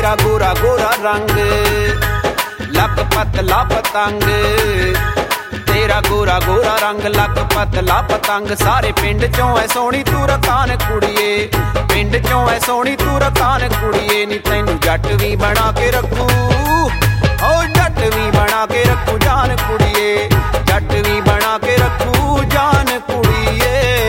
तेरा गोरा गोरा रंग लक पतला पतंग, तेरा गोरा गोरा रंग लक पतला पतंग। सारे पिंड चों है सोहनी तू रकान कुड़िए, पिंड चों है सोहनी तू रकान कुड़िए। नी तैनू जट भी बना के रखू, ओ जट भी बना के रखू जान कुड़िए, जट भी बना के रखू जान कुड़िए।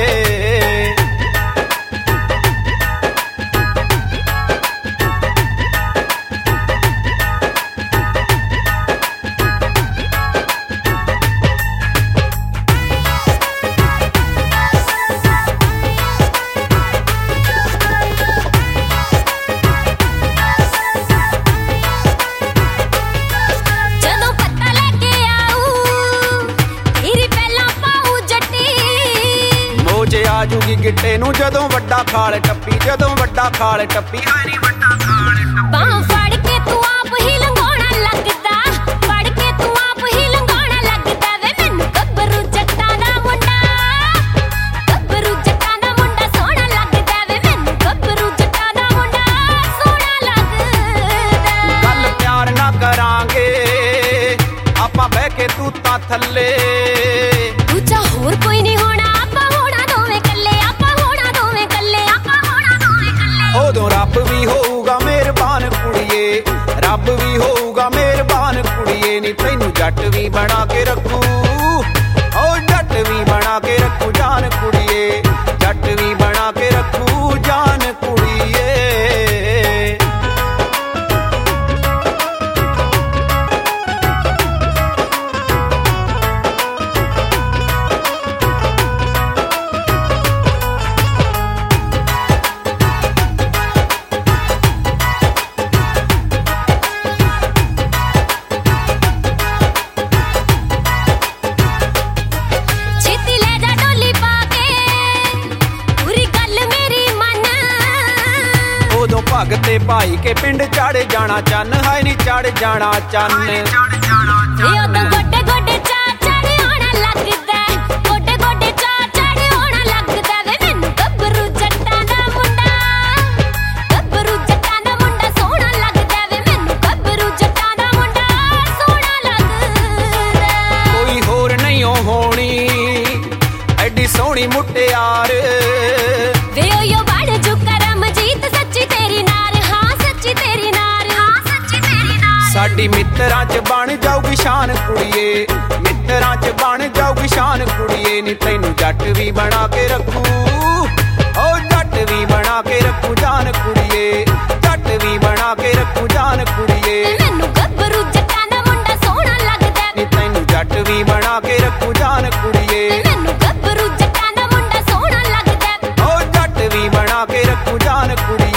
आजूगी गिट्टे नू जदों वड्डा खाल टप्पी, जदों वड्डा खाल टप्पी। बांह फड़ के तू आप ही लंघोना लगदा, फड़ के तू आप ही लंघोना लगदा। वे मैनू गब्बरू जट्टां दा मुंडा, गब्बरू जट्टां दा मुंडा सोहना लगदा। वे मैनू गब्बरू जट्टां दा मुंडा सोहना लगदा। गल प्यार ना करांगे आपां बह के तू तां थल्ले, दूजा होर कोई नहीं होना उदों रब भी होऊगा मेहरबान कुड़िए, रब भी होऊगा मेहरबान कुड़िए। नी तैनू जट भी बना के रखू, ओ जट भी बना के रखू जान कुड़िए, जट भी बना के रखू जान कुड़िए। भगते भाई के पिंड चढ़ जाना चन्न, हाय नी चढ़ जाना चन्न। गोडे गोडे चा चढ़ होना लगदा, गोडे गोडे चा चढ़ होना लगदा। वे मैनू गब्बरू जट्टां दा मुंडा, गब्बरू जट्टां दा मुंडा सोहना लगदा। वे मैनू गब्बरू जट्टां दा मुंडा सोहना लगदा। कोई होर नहीं होनी एडी सोहनी मुटियार, वे ओयो बड़ जो करमजीत सच्ची तेरी नार, हाँ सच्ची तेरी नार, हाँ सच्ची तेरी नार। साडी मित्तरां च बन जाऊगी शान कुड़िए, मित्तरां च बन जाऊगी शान कुड़िए। नी तैनू जट भी बना के रखू, ओ जट भी बना के रखू जान कुड़िए, जट भी बना के रखू जान कुड़िए। मैनू गब्बरू जट्टां दा मुंडा सोहना लगदा। नी तैनू जट भी बना के रखू जान कुड़िए, मैनू गब्बरू जट्टां दा मुंडा सोहना लगदा। ओ जट भी बना के रखू जान कुड़िए।